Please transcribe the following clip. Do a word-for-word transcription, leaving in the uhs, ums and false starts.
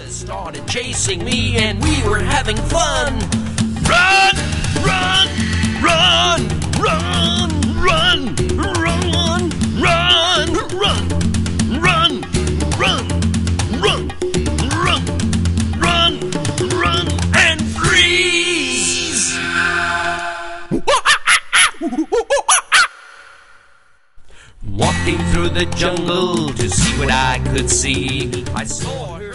Cheetahs started chasing me, and we were having fun. Run, run, run, run, run, run, run, run, run, run, run, run, run, run, and freeze. Walking through the jungle to see what I could see, I saw her.